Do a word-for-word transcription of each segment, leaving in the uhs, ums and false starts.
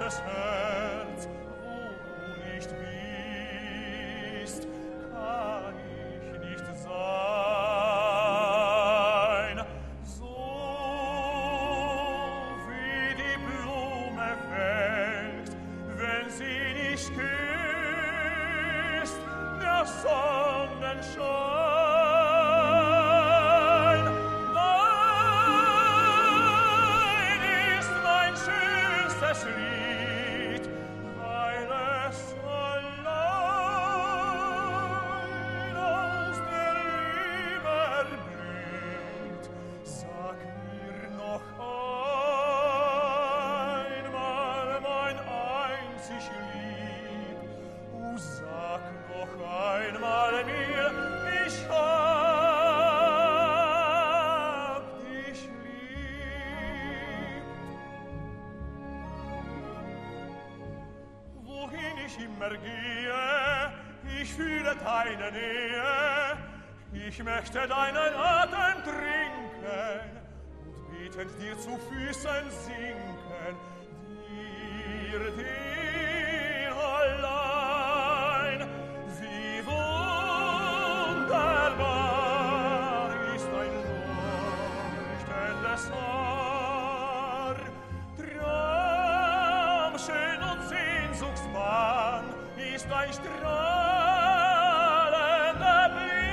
ganzes Herz, wo du nicht bist, kann ich nicht sein. So wie die Blume welkt, wenn sie nicht küsst, der Sonnenschein. Dein ist mein schönstes Lied, weil es allein aus der Liebe erblüht. Sag mir noch einmal, mein einzig Lieb, o sag noch einmal mir, ich hab dich lieb. Wohin ich immer gehe, ich fühle deine Nähe, ich möchte deinen Atem trinken und betend dir zu Füßen sinken, dir, dir allein. Wie wunderbar ist dein leuchtendes Haar, traumschön und sehnsuchtsmann ist dein strahlender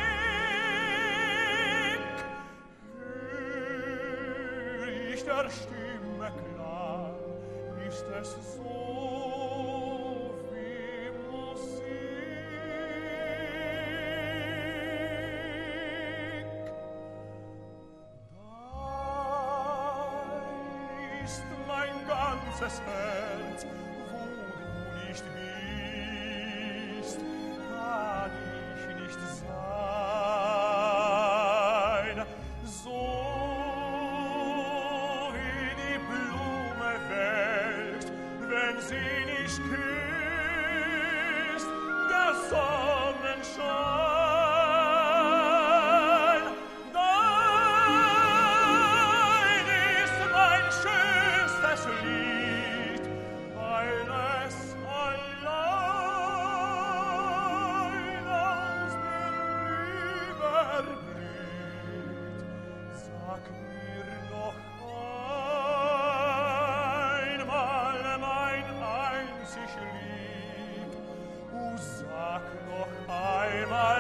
Blick. Hör ich der Stimme Klang, ist es so wie Musik. Dein ist mein ganzes Herz, wo du nicht bist, kann ich nicht sein. So wie die Blume welkt, wenn sie nicht küsst, der Sonnenschein. Dein ist mein schönstes Lied, weil es allein aus der Liebe erblüht. Sag mir noch einmal, mein einzig Lieb, o sag noch einmal